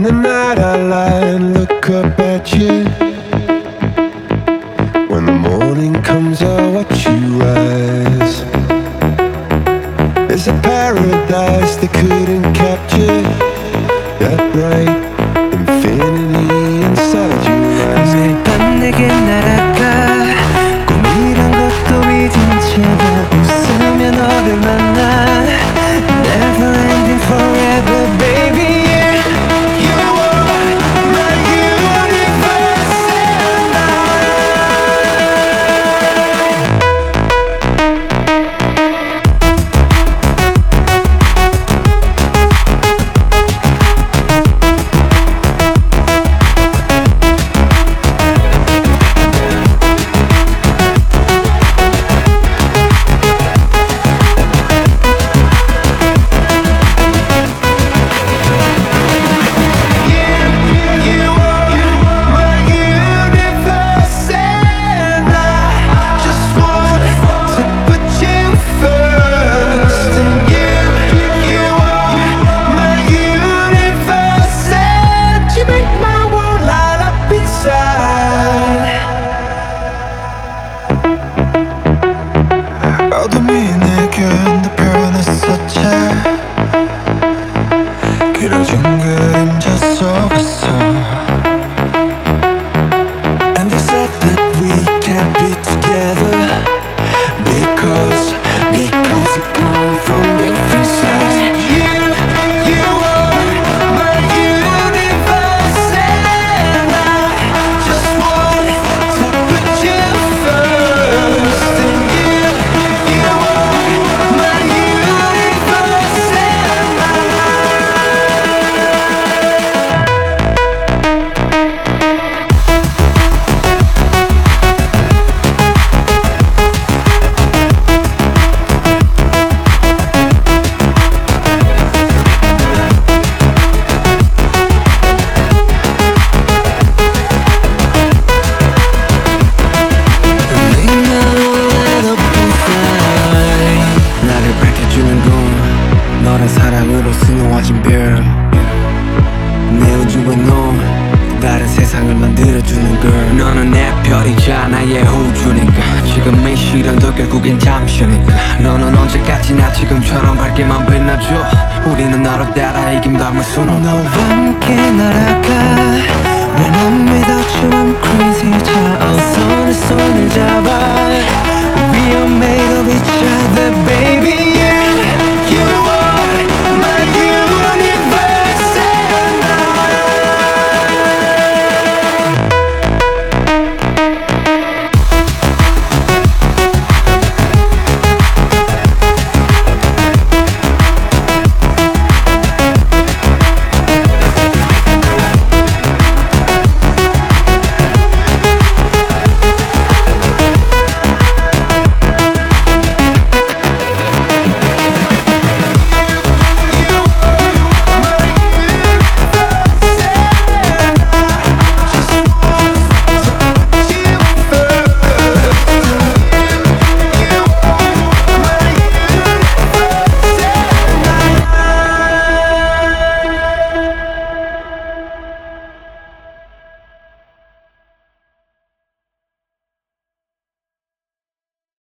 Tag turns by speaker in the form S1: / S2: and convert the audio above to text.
S1: In the night I lie and look up at you. When the morning comes I watch you rise. There's a paradise they couldn't capture. That bright infinity inside your eyes.
S2: 매일 밤 내게 날아가 꿈이란 것도 잊은 채가 웃으며 너를 만나 Never ending forever baby yeah. You are my universe and
S1: 어둠이 내게 너 표현했었지. 길어진 그림자 속에서
S2: And they said that we can't be together
S1: Because
S2: we come from different sides. You are my universe and I just want to put you first. And you are my universe and 나를 밝혀주는 건 너란 사랑으로 수놓아진 별. 내 우주에 너 다른 세상을 만들어주는 걸. 너는 내 별이자 나의 우주니까 지금 이 시련도 결국엔 잠시니까. 너는 언제까지나 지금처럼 밝게만 빛나줘. 우리는 너로 따라 이김감을 수놓아. 너와 함께 날아가 When I'm without you I'm crazy. 자 어서 내 손을 잡아 We are made of each other baby